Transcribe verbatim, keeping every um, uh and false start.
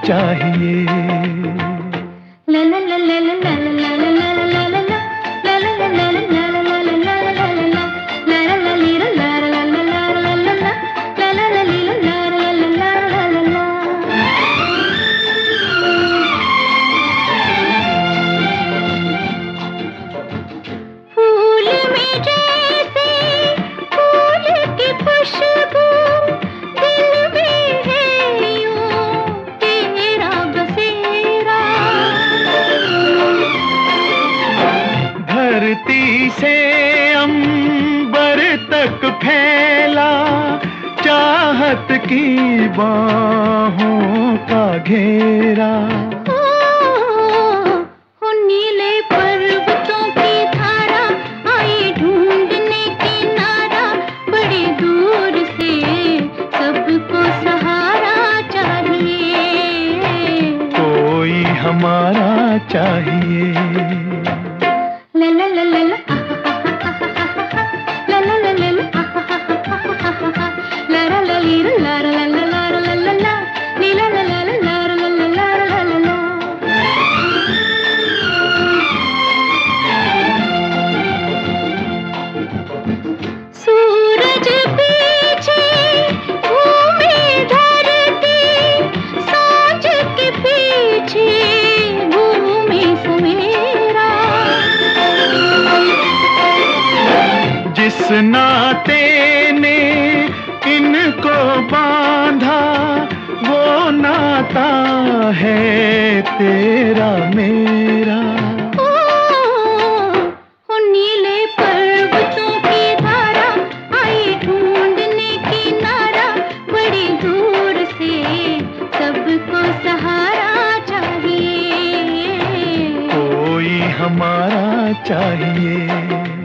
चाहिए। ला ला ला ला ला ला ला ला ला ला ला ला धरती से अंबर तक फैला चाहत की बाहों का घेरा। हो नीले पर्वतों की धारा आई ढूंढने किनारा, बड़ी दूर से सबको सहारा चाहिए, कोई हमारा चाहिए। ला ला ला ला ला ला ला ला ला ला ला ला ली ला ला ला ला ला ला ला ला ली ला ला ला ला ला ला ला ला ला ला। सूरज पीछे घूमे धरती, सांझ के पीछे घूमे सवेरा। जिस नाते ने इनको बांधा वो नाता है तेरा मेरा। ओ, ओ नीले पर्वतों की धारा आई ढूंढने किनारा, बड़ी दूर से सबको सहारा चाहिए, कोई हमारा चाहिए।